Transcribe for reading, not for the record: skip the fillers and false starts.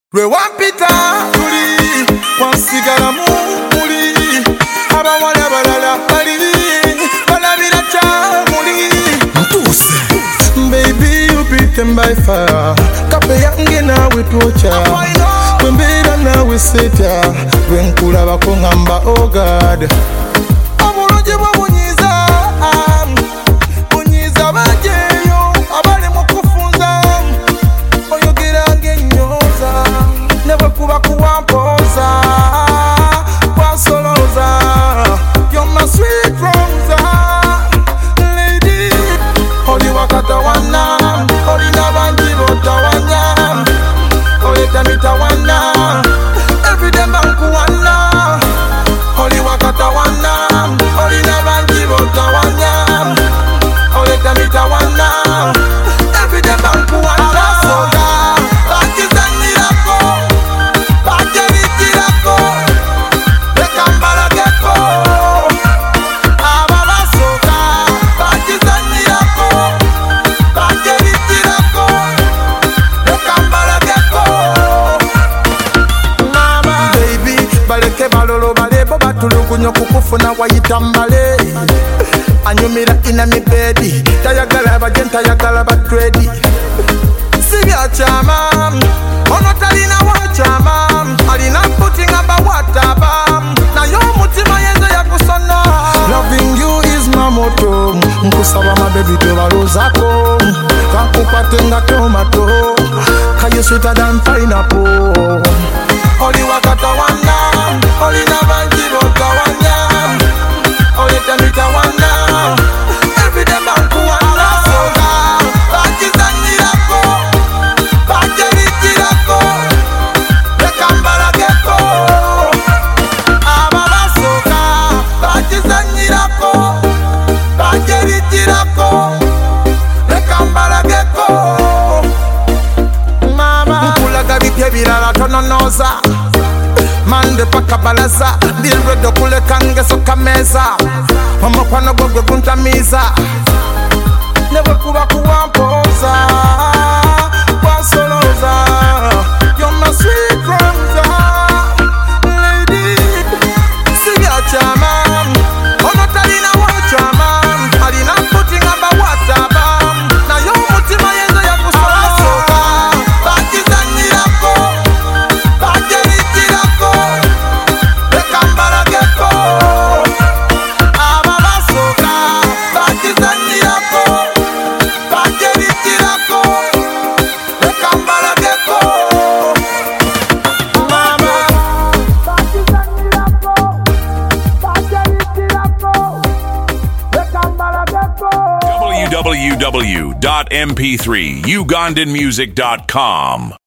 Lwe wampita tuli wansigala muli abawala abalala bali balabira kyamuli ntuse baby you beat them by fire kape yange nawe twocha wembeera nawe setya lwenkulabako ngamba oh God obulungi bwobunyiza bunyiza bajeyo abali mu kufunza oyogera ng'ennyoza ne bwe kuba kuwampoza wasoloza you're my sweet rosa lady oli wakatawana olina bangi botawanya oleta mitawana everyday bankuwana oli wakatawana olina bangi botawanya oleta mitawana everyday bankuwana tulukunyo kukufuna wayitambale anyumira ina mibedi tayagala bajen tayagala batredi sibyachama ono talina wachama alina putinga bawataba nayo mutima yenze yakusona loving you is my motto nkusaba mabebi tobalozako kakupatenga tomato kayo sweeter than pineapple oli wakatawana olina bangi botawanya oleta mitawana everyday bankuwana soga bakizanyirako bajerikirako lekambalageko ababasoga bakizanyirako bajerikirako lekambalageko mama nkulaga bipye birala tononoza mande paka balaza ndiredo kule kange soka meza omukwano gwe guntamiza nebwe kuba kuwampoza wasoloza you're my sweet rosa lady sibyachama ono talina wachama alina putinga bawataba nayo mutima yenze yakusosoka bakizanyirako bajerikirako lekambalageko ababasoka bakizanyirako bajerikirako lekambalageko mama bakizanyirako bajerikirako lekambalageko www.mp3ugandanmusic.com